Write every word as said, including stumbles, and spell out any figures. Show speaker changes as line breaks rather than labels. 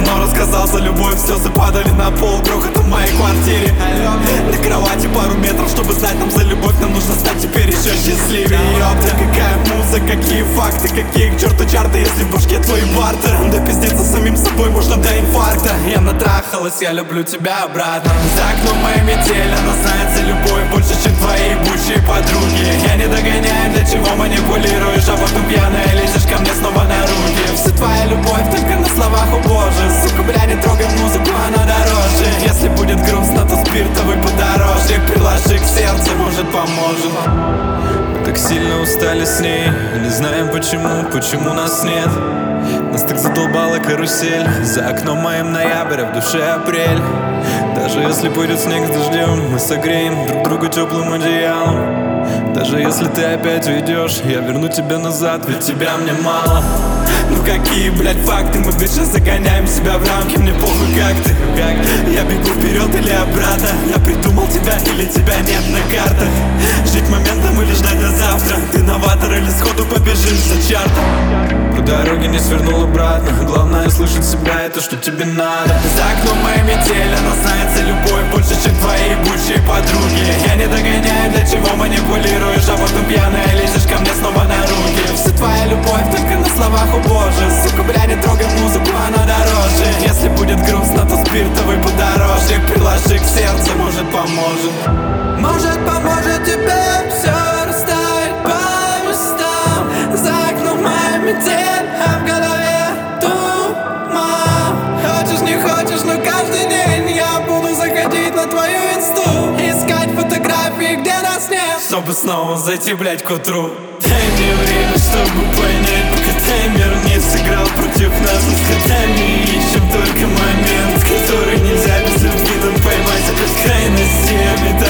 давно рассказал за любовь. Слезы падали на пол, грохот в моей квартире. На кровати пару метров, чтобы знать нам за любовь. Нам нужно стать теперь еще счастливее. Ёпта, какая музыка, какие факты, какие к черту чарты, если в башке твой бартер. Да пиздиться самим собой можно до инфаркта. Я натрахалась, я люблю тебя обратно. За окном моей метель, она знает за любовь больше, чем твои бывшие подруги. Я не догоняю, для чего манипулируешь, а потом пьяная лезешь ко мне снова на руки. Вся твоя любовь только на словах, о боже. Сука, бля, не трогай музыку, она дороже. Если будет грустно, то спиртовый подорожник приложи к сердцу, может поможет.
Мы так сильно устали с ней, не знаем почему, почему нас нет. Нас так задолбала карусель. За окном моим ноябрь, а в душе апрель. Даже если пойдет снег с дождем, мы согреем друг друга теплым одеялом. Даже если ты опять уйдешь, я верну тебя назад, ведь тебя мне мало.
Ну какие, блядь, факты, мы вечно загоняем себя в рамки. Мне похуй, как ты, как ты. Я бегу вперед или обратно. Я придумал тебя или тебя нет на картах. Жить моментом или ждать до завтра. Ты новатор или сходу побежишь за чартом.
По дороге не свернул обратно. Главное слышать себя, это что тебе надо.
За окном моей метель, она знает за любовь больше, чем твои бывшие подруги. Я не догоняю, для чего манипулируешь, а потом пьяная лезешь ко мне снова на руки. Вся твоя любовь только на словах, о боже. Сука, бля, не трогай музыку, она дороже. Если будет грустно, то спиртовый подорожник приложи к сердцу, может поможет.
Может поможет тебе все расставить по местам. За окном моя метель, а в голове туман. Хочешь не хочешь, но каждый день я буду заходить на твою инсту, искать фотографии, где нас нет,
чтобы снова зайти, блядь, к утру. Дай мне время, чтобы понять, пока таймер не сыграл против нас. Мы с котами ищем только момент, который нельзя без любви там поймать. А бескрайности обитать